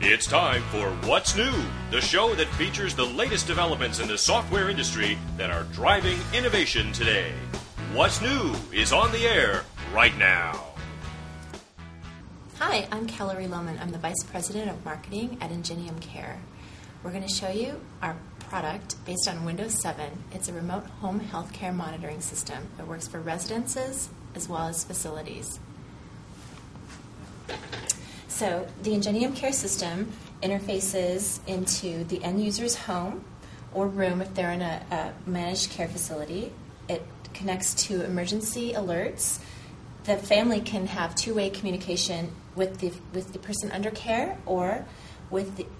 It's time for What's New, the show that features the latest developments in the software industry that are driving innovation today. What's New is on the air right now. Hi, I'm Kellery Lohman. I'm the Vice President of Marketing at Ingenium Care. We're going to show you our product based on Windows 7. It's a remote home healthcare monitoring system that works for residences as well as facilities. So the Ingenium Care system interfaces into the end user's home or room if they're in a managed care facility. It connects to emergency alerts. The family can have two-way communication with the person under care or with the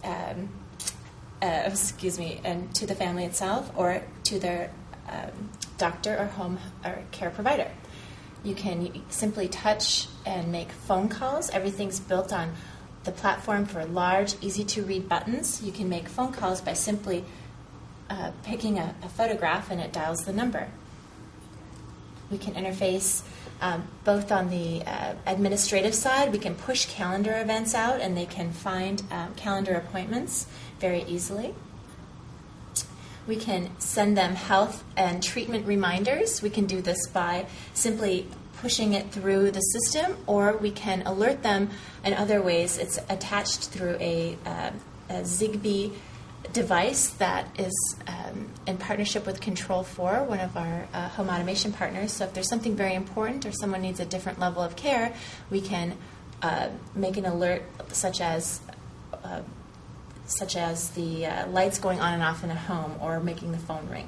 and to the family itself or to their doctor or home or care provider. You can simply touch and make phone calls. Everything's built on the platform for large, easy-to-read buttons. You can make phone calls by simply picking a photograph and it dials the number. We can interface both on the administrative side. We can push calendar events out and they can find calendar appointments very easily. We can send them health and treatment reminders. We can do this by simply pushing it through the system, or we can alert them in other ways. It's attached through a Zigbee device that is in partnership with Control4, one of our home automation partners. So if there's something very important or someone needs a different level of care, we can make an alert such as the lights going on and off in a home or making the phone ring.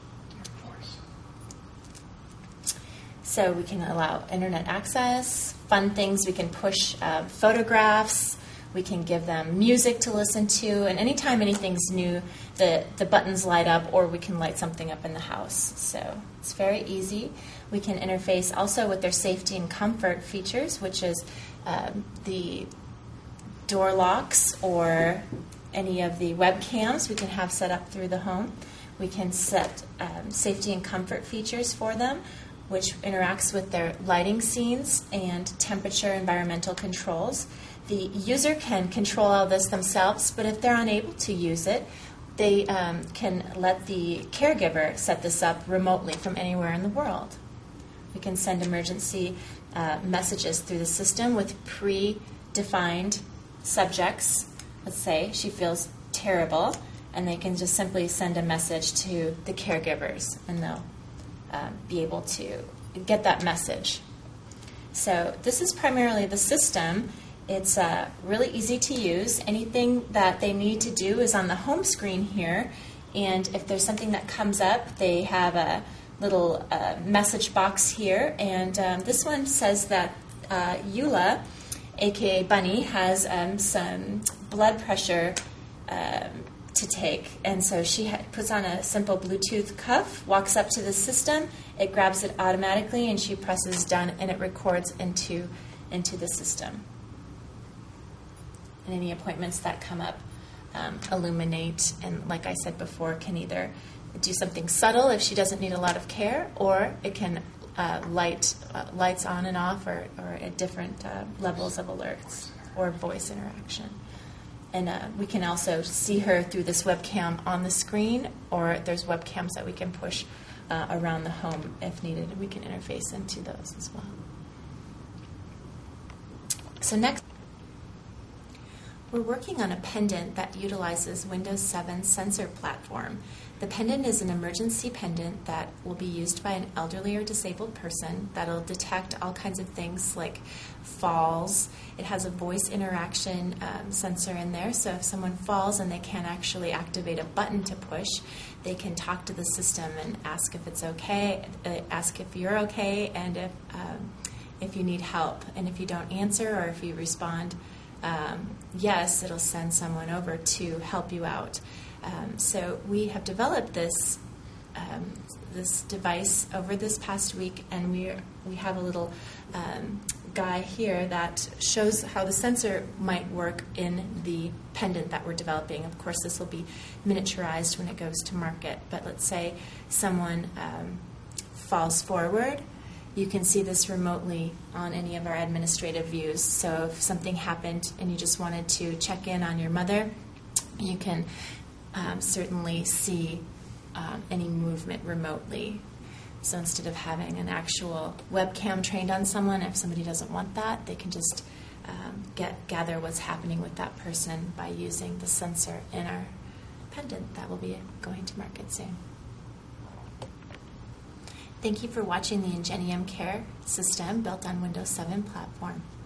So we can allow internet access, fun things. We can push photographs. We can give them music to listen to. And anytime anything's new, the buttons light up or we can light something up in the house. So it's very easy. We can interface also with their safety and comfort features, which is the door locks or any of the webcams we can have set up through the home. We can set safety and comfort features for them, which interacts with their lighting scenes and temperature environmental controls. The user can control all this themselves, but if they're unable to use it, they can let the caregiver set this up remotely from anywhere in the world. We can send emergency messages through the system with predefined subjects. Let's say she feels terrible, and they can just simply send a message to the caregivers, and they'll be able to get that message. So this is primarily the system. It's really easy to use. Anything that they need to do is on the home screen here, and if there's something that comes up, they have a little message box here, and this one says that Eula, aka Bunny, has some blood pressure to take, and so she puts on a simple Bluetooth cuff, walks up to the system, it grabs it automatically, and she presses done, and it records into the system. And any appointments that come up illuminate, and like I said before, can either do something subtle if she doesn't need a lot of care, or it can lights on and off, or at different levels of alerts or voice interaction. And we can also see her through this webcam on the screen, or there's webcams that we can push around the home if needed, and we can interface into those as well. So next, we're working on a pendant that utilizes Windows 7 sensor platform. The pendant is an emergency pendant that will be used by an elderly or disabled person that'll detect all kinds of things like falls. It has a voice interaction sensor in there, so if someone falls and they can't actually activate a button to push, they can talk to the system and ask if it's okay, ask if you're okay, and if you need help. And if you don't answer or if you respond yes, it'll send someone over to help you out. So we have developed this device over this past week, and we have a little guy here that shows how the sensor might work in the pendant that we're developing. Of course, this will be miniaturized when it goes to market, but let's say someone falls forward You can see this remotely on any of our administrative views. So if something happened and you just wanted to check in on your mother, you can certainly see any movement remotely. So instead of having an actual webcam trained on someone, if somebody doesn't want that, they can just gather what's happening with that person by using the sensor in our pendant that will be going to market soon. Thank you for watching the Ingenium Care system built on Windows 7 platform.